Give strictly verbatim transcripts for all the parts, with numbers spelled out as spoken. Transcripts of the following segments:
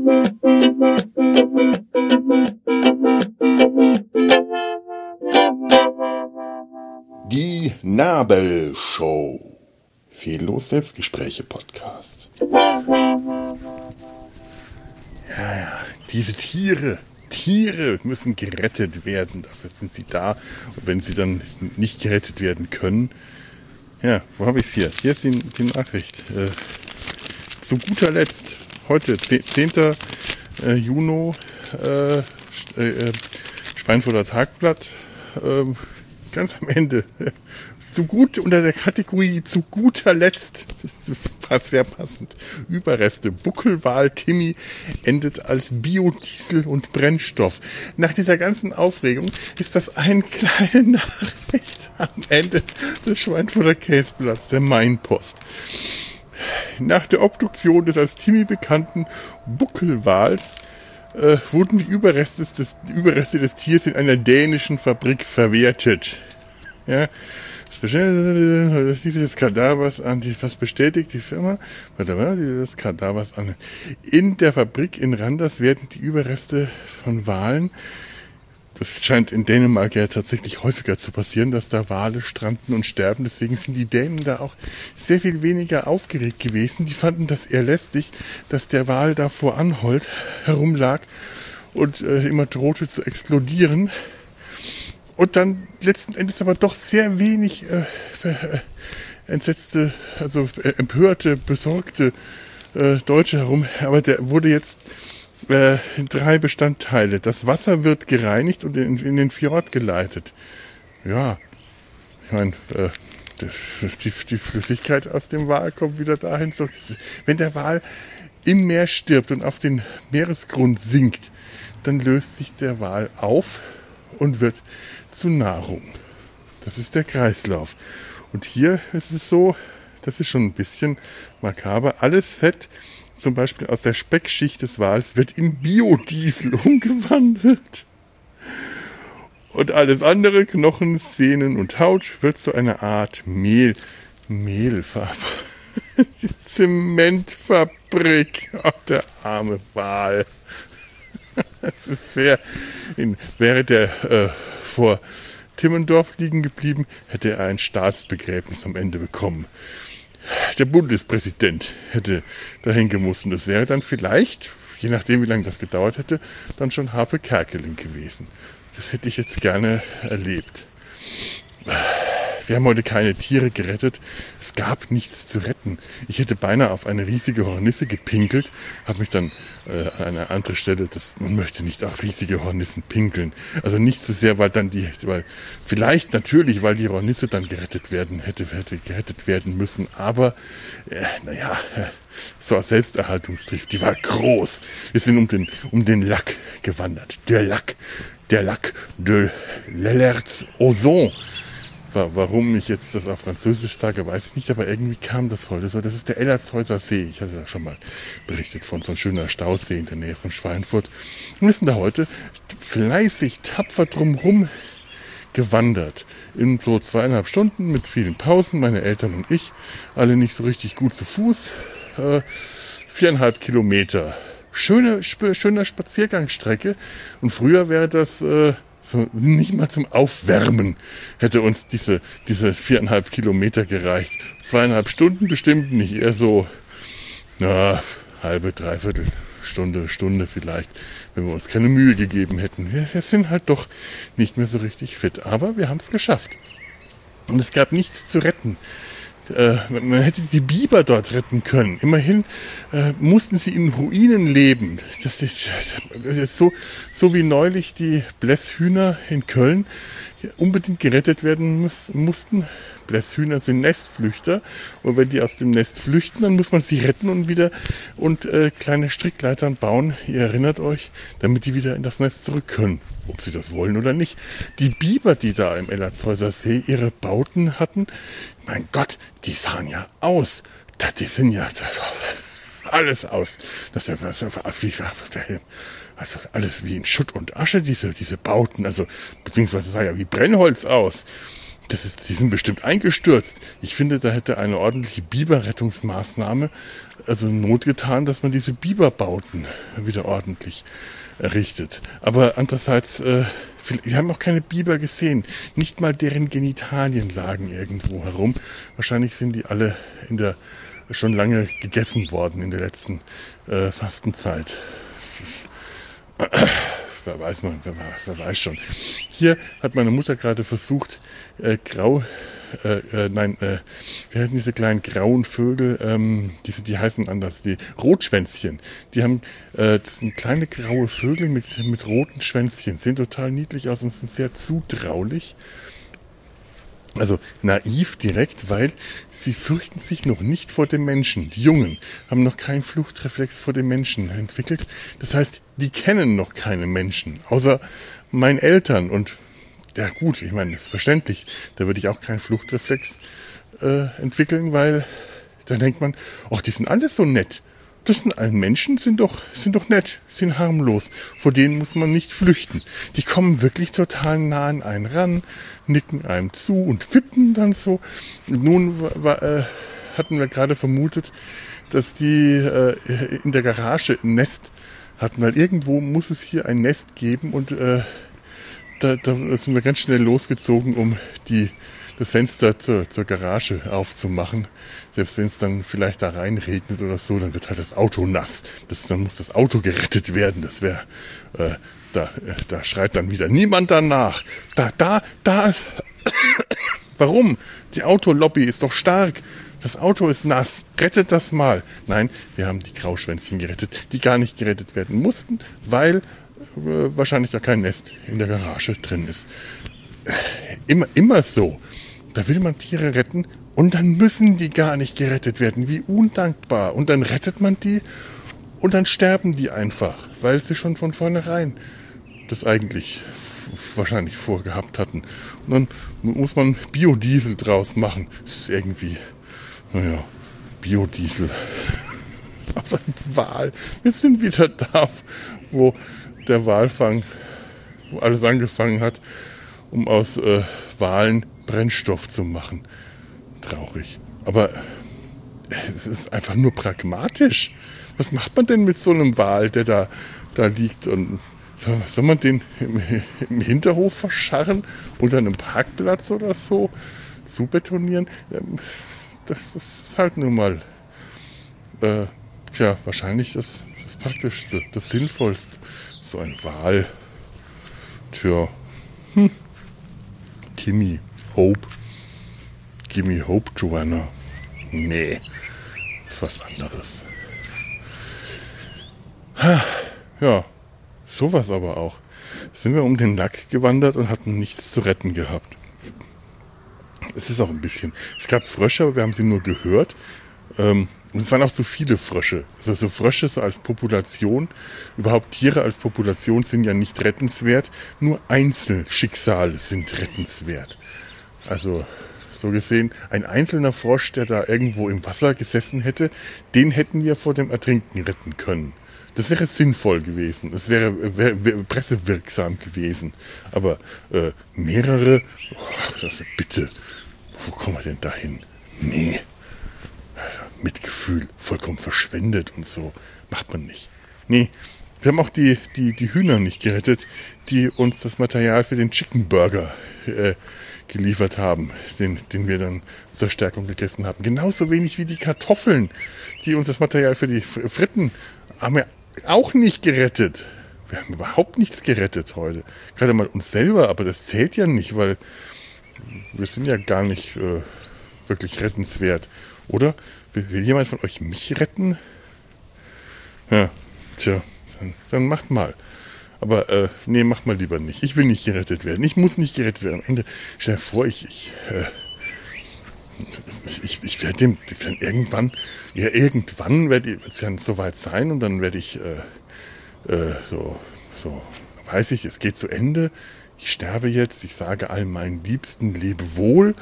Die Nabelshow. Fehllos Selbstgespräche-Podcast. Ja, ja, diese Tiere, Tiere müssen gerettet werden. Dafür sind sie da. Und wenn sie dann nicht gerettet werden können, ja, wo habe ich es hier? Hier ist die, die Nachricht. Äh, zu guter Letzt, heute, zehnten Juni, äh, äh, Schweinfurter Tagblatt, äh, ganz am Ende, zu gut unter der Kategorie zu guter Letzt, das war sehr passend, Überreste, Buckelwal Timmy endet als Biodiesel und Brennstoff. Nach dieser ganzen Aufregung ist das eine kleine Nachricht am Ende des Schweinfurter Käseblatts, der Mainpost. Nach der Obduktion des als Timmy bekannten Buckelwals äh, wurden die Überreste des, die Überreste des Tiers in einer dänischen Fabrik verwertet. Ja, das bestätigt dieses Kadavers an die, was bestätigt die Firma? Das Kadavers an. In der Fabrik in Randers werden die Überreste von Walen, das scheint in Dänemark ja tatsächlich häufiger zu passieren, dass da Wale stranden und sterben. Deswegen sind die Dänen da auch sehr viel weniger aufgeregt gewesen. Die fanden das eher lästig, dass der Wal da vor Anholt herumlag und äh, immer drohte zu explodieren. Und dann letzten Endes aber doch sehr wenig äh, äh, entsetzte, also äh, empörte, besorgte äh, Deutsche herum. Aber der wurde jetzt äh, in drei Bestandteile. Das Wasser wird gereinigt und in, in den Fjord geleitet. Ja, ich meine, äh, die, die Flüssigkeit aus dem Wal kommt wieder dahin zurück. Wenn der Wal im Meer stirbt und auf den Meeresgrund sinkt, dann löst sich der Wal auf und wird zu Nahrung. Das ist der Kreislauf. Und hier ist es so, das ist schon ein bisschen makaber, alles Fett, zum Beispiel aus der Speckschicht des Wals, wird in Biodiesel umgewandelt. Und alles andere, Knochen, Sehnen und Haut, wird zu einer Art Mehl. Mehlfabrik. Zementfabrik. Ach, der arme Wal. Es ist sehr, in, wäre der äh, vor Timmendorf liegen geblieben, hätte er ein Staatsbegräbnis am Ende bekommen. Der Bundespräsident hätte dahin gemusst und es wäre dann vielleicht, je nachdem wie lange das gedauert hätte, dann schon Harpe Kerkeling gewesen. Das hätte ich jetzt gerne erlebt. Wir haben heute keine Tiere gerettet. Es gab nichts zu retten. Ich hätte beinahe auf eine riesige Hornisse gepinkelt, habe mich dann äh, an einer anderen Stelle, das, man möchte nicht auf riesige Hornissen pinkeln. Also nicht so sehr, weil dann die, weil vielleicht natürlich, weil die Hornisse dann gerettet werden, hätte, hätte gerettet werden müssen. Aber, äh, naja, so aus Selbsterhaltungstrieb, die war groß. Wir sind um den, um den Lac gewandert. Der Lac, der Lac de l'Ellerts-Ozon. Warum ich jetzt das auf Französisch sage, weiß ich nicht, aber irgendwie kam das heute so. Das ist der Ellertshäuser See. Ich hatte ja schon mal berichtet von so einem schönen Stausee in der Nähe von Schweinfurt. Wir sind da heute fleißig, tapfer drumherum gewandert. In so zweieinhalb Stunden mit vielen Pausen, meine Eltern und ich, alle nicht so richtig gut zu Fuß. Äh, viereinhalb Kilometer. Schöne, schöne Spaziergangsstrecke. Und früher wäre das Äh, So, nicht mal zum Aufwärmen hätte uns diese, diese viereinhalb Kilometer gereicht. Zweieinhalb Stunden bestimmt nicht, eher so, na, halbe, dreiviertel Stunde, Stunde vielleicht, wenn wir uns keine Mühe gegeben hätten. Wir, wir sind halt doch nicht mehr so richtig fit, aber wir haben es geschafft. Und es gab nichts zu retten. Äh, man hätte die Biber dort retten können. Immerhin äh, mussten sie in Ruinen leben. Das ist, das ist so, so wie neulich die Blässhühner in Köln unbedingt gerettet werden muss, mussten. Blässhühner sind Nestflüchter und wenn die aus dem Nest flüchten, dann muss man sie retten und wieder und äh, kleine Strickleitern bauen. Ihr erinnert euch, damit die wieder in das Nest zurück können, ob sie das wollen oder nicht. Die Biber, die da im Ellertshäuser See ihre Bauten hatten, mein Gott, die sahen ja aus. Das, die sind ja das, alles aus. Das ist also alles wie in Schutt und Asche, diese, diese Bauten, also beziehungsweise sah ja wie Brennholz aus. Das ist, die sind bestimmt eingestürzt. Ich finde, da hätte eine ordentliche Biberrettungsmaßnahme also Not getan, dass man diese Biberbauten wieder ordentlich errichtet. Aber andererseits, äh, wir haben auch keine Biber gesehen. Nicht mal deren Genitalien lagen irgendwo herum. Wahrscheinlich sind die alle in der schon lange gegessen worden in der letzten äh, Fastenzeit. Das ist, äh, wer weiß man, wer weiß, wer weiß schon. Hier hat meine Mutter gerade versucht, äh, grau, äh, äh, nein, äh, wie heißen diese kleinen grauen Vögel? Ähm, diese, die heißen anders, die Rotschwänzchen. Die haben, äh, das sind kleine graue Vögel mit, mit roten Schwänzchen, sehen total niedlich aus und sind sehr zutraulich. Also naiv direkt, weil sie fürchten sich noch nicht vor dem Menschen. Die Jungen haben noch keinen Fluchtreflex vor dem Menschen entwickelt. Das heißt, die kennen noch keine Menschen, außer meinen Eltern. Und ja gut, ich meine, das ist verständlich. Da würde ich auch keinen Fluchtreflex äh, entwickeln, weil da denkt man, ach, die sind alles so nett. Das sind alle Menschen, sind doch, sind doch nett, sind harmlos. Vor denen muss man nicht flüchten. Die kommen wirklich total nah an einen ran, nicken einem zu und wippen dann so. Und nun war, äh, hatten wir gerade vermutet, dass die äh, in der Garage ein Nest hatten, weil irgendwo muss es hier ein Nest geben und äh, da, da sind wir ganz schnell losgezogen, um die das Fenster zur, zur Garage aufzumachen. Selbst wenn es dann vielleicht da reinregnet oder so, dann wird halt das Auto nass. Das, dann muss das Auto gerettet werden. Das wäre, äh, da, äh, da schreit dann wieder niemand danach. Da, da, da. Warum? Die Autolobby ist doch stark. Das Auto ist nass. Rettet das mal. Nein, wir haben die Grauschwänzchen gerettet, die gar nicht gerettet werden mussten, weil äh, wahrscheinlich gar kein Nest in der Garage drin ist. Immer, immer so. Da will man Tiere retten und dann müssen die gar nicht gerettet werden. Wie undankbar. Und dann rettet man die und dann sterben die einfach, weil sie schon von vornherein das eigentlich f- wahrscheinlich vorgehabt hatten. Und dann muss man Biodiesel draus machen. Das ist irgendwie, naja, Biodiesel. Aus einem Wal. Wir sind wieder da, wo der Walfang, wo alles angefangen hat, um aus äh, Walen Brennstoff zu machen. Traurig. Aber es ist einfach nur pragmatisch. Was macht man denn mit so einem Wal, der da, da liegt? Und soll, soll man den im, im Hinterhof verscharren, unter einem Parkplatz oder so, zubetonieren? Das, das ist halt nun mal äh, tja, wahrscheinlich das, das Praktischste, das Sinnvollste. So ein Wal. Tja. Hm. Timmy, Hope. Gimme Hope, Joanna. Nee, ist was anderes. Ja, sowas aber auch. Sind wir um den Lack gewandert und hatten nichts zu retten gehabt. Es ist auch ein bisschen. Es gab Frösche, aber wir haben sie nur gehört. Ähm, und es waren auch zu viele Frösche. Also so Frösche so als Population, überhaupt Tiere als Population sind ja nicht rettenswert. Nur Einzelschicksale sind rettenswert. Also so gesehen, ein einzelner Frosch, der da irgendwo im Wasser gesessen hätte, den hätten wir vor dem Ertrinken retten können. Das wäre sinnvoll gewesen. Das wäre, wäre, wäre pressewirksam gewesen. Aber äh, mehrere, oh, das, bitte, wo kommen wir denn da hin? Nee. Mitgefühl, vollkommen verschwendet und so. Macht man nicht. Nee, wir haben auch die, die, die Hühner nicht gerettet, die uns das Material für den Chicken Burger äh, geliefert haben, den, den wir dann zur Stärkung gegessen haben. Genauso wenig wie die Kartoffeln, die uns das Material für die Fritten haben wir auch nicht gerettet. Wir haben überhaupt nichts gerettet heute. Gerade mal uns selber, aber das zählt ja nicht, weil wir sind ja gar nicht äh, wirklich rettenswert. Oder? Will, will jemand von euch mich retten? Ja, tja, dann, dann macht mal. Aber äh, nee, mach mal lieber nicht. Ich will nicht gerettet werden. Ich muss nicht gerettet werden. Am Ende, stell dir vor, ich, ich, äh, ich, ich, ich werde dem dann irgendwann, ja, irgendwann werde ich dann soweit sein und dann werde ich äh, äh, so, so, weiß ich, es geht zu Ende. Ich sterbe jetzt, ich sage all meinen Liebsten, lebe wohl.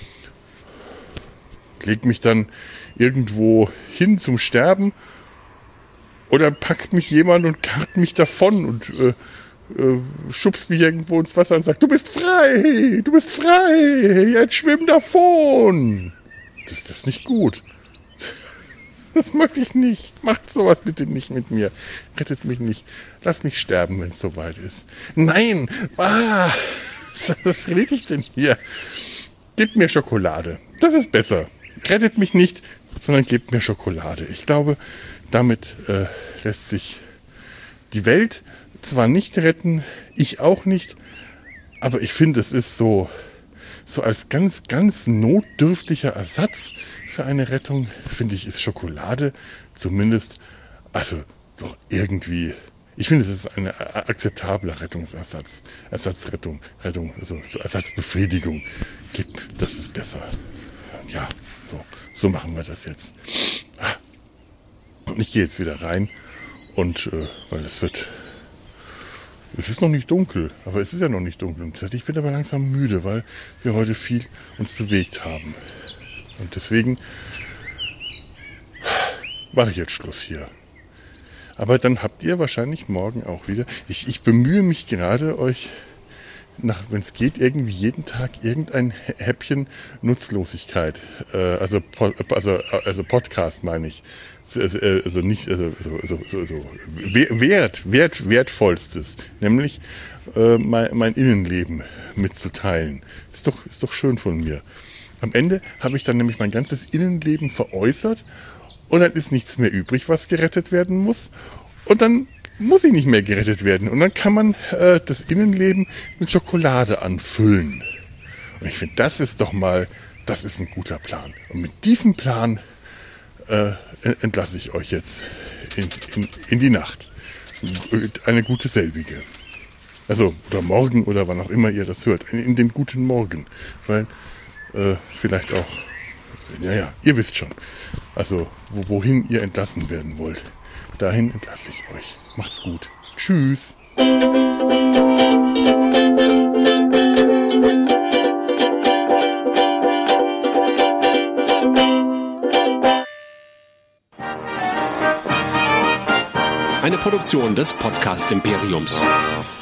Leg mich dann irgendwo hin zum Sterben oder packt mich jemand und karrt mich davon und äh, äh, schubst mich irgendwo ins Wasser und sagt, du bist frei, du bist frei, jetzt schwimm davon. Das, das ist nicht gut. Das möchte ich nicht. Macht sowas bitte nicht mit mir. Rettet mich nicht. Lass mich sterben, wenn es soweit ist. Nein! Ah, was rede ich denn hier? Gebt mir Schokolade. Das ist besser. Rettet mich nicht, sondern gebt mir Schokolade. Ich glaube, damit äh, lässt sich die Welt zwar nicht retten, ich auch nicht, aber ich finde, es ist so, so als ganz, ganz notdürftiger Ersatz für eine Rettung, finde ich, ist Schokolade zumindest, also doch irgendwie, ich finde, es ist ein akzeptabler Rettungsersatz, Ersatzrettung, Rettung, also so Ersatzbefriedigung. Das ist besser. Ja, so, so machen wir das jetzt. Und ich gehe jetzt wieder rein und, äh, weil es wird, es ist noch nicht dunkel, aber es ist ja noch nicht dunkel. Ich bin aber langsam müde, weil wir heute viel uns bewegt haben. Und deswegen mache ich jetzt Schluss hier. Aber dann habt ihr wahrscheinlich morgen auch wieder. Ich, ich bemühe mich gerade, euch, wenn es geht, irgendwie jeden Tag irgendein Häppchen Nutzlosigkeit, äh, also, also, also Podcast meine ich, also, also nicht, also, also, also, also wert, wert, wertvollstes, nämlich äh, mein, mein Innenleben mitzuteilen. Ist doch, ist doch schön von mir. Am Ende habe ich dann nämlich mein ganzes Innenleben veräußert und dann ist nichts mehr übrig, was gerettet werden muss. Und dann muss ich nicht mehr gerettet werden. Und dann kann man äh, das Innenleben mit Schokolade anfüllen. Und ich finde, das ist doch mal, das ist ein guter Plan. Und mit diesem Plan äh, entlasse ich euch jetzt in, in, in die Nacht. Eine gute selbige. Also, oder morgen oder wann auch immer ihr das hört. In, in den guten Morgen. Weil Äh, vielleicht auch, ja, ja, ihr wisst schon. Also, wo, wohin ihr entlassen werden wollt, dahin entlasse ich euch. Macht's gut. Tschüss. Eine Produktion des Podcast Imperiums.